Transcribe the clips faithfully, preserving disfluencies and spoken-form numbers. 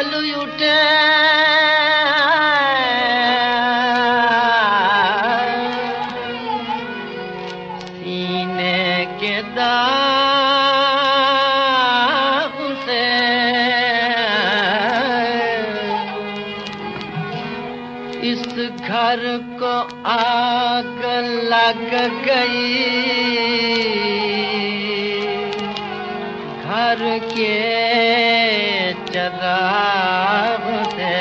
जल उठे सीने के दाग से, इस घर को आग लग गई, घर के चराग से।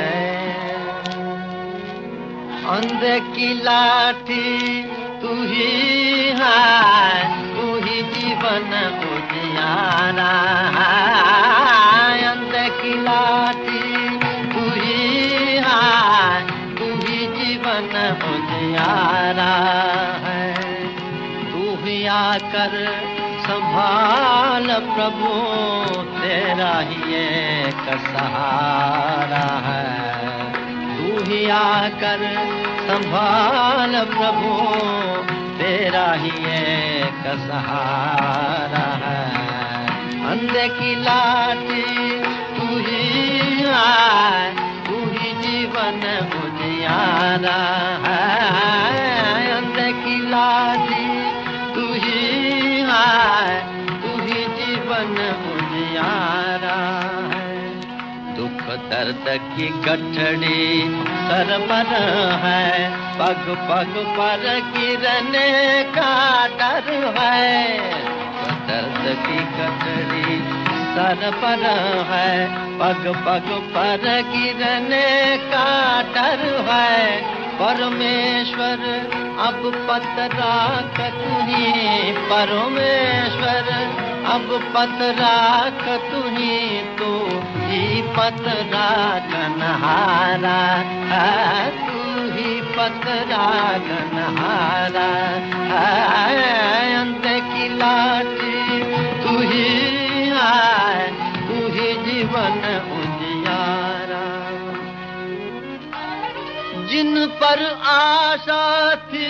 अंधे की लाठी तू ही है, तू ही जीवन उजियारा है। अंधे की लाठी तू ही है, तू ही जीवन उजियारा है। तू ही आकर संभाल प्रभु, तेरा ही एक सहारा है। तू ही आकर संभाल प्रभु, तेरा ही एक सहारा है। अंधे की लाठी तू ही है, तू ही जीवन उजियारा है। अंधे की लाठी तू ही है, तू ही जीवन उजियारा है। दुख दर्द की गठड़ी सर पर है, पग पग पर गिरने का डर है। दर्द की गठड़ी सर पर है, पग पग पर गिरने का डर है। परमेश्वर अब पतराक तू ही, परमेश्वर अब पतराक तू ही, तू ही पतराकनहारा है। तू ही पतराकनहारा है। अंधे की लाठी तू ही है, तू ही जीवन उजियारा। जिन पर आशा थी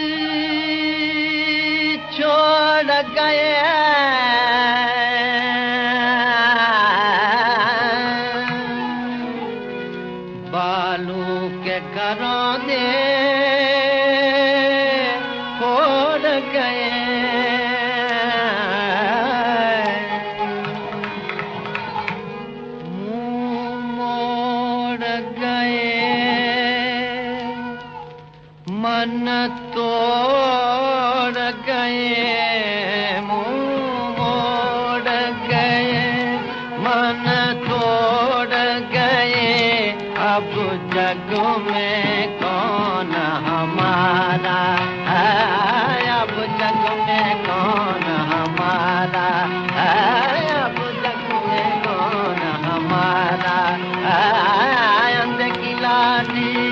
छोड़ गए, बालू के घरों दे छोड़ गए। मुंह मोड़ गए, मन तोड़ गए। मुंह मोड़ गए, मन तोड़ गए। अब जग में कौन हमारा है, अब जग में कौन हमारा है, अब जग में कौन हमारा है। अंधे की लाठी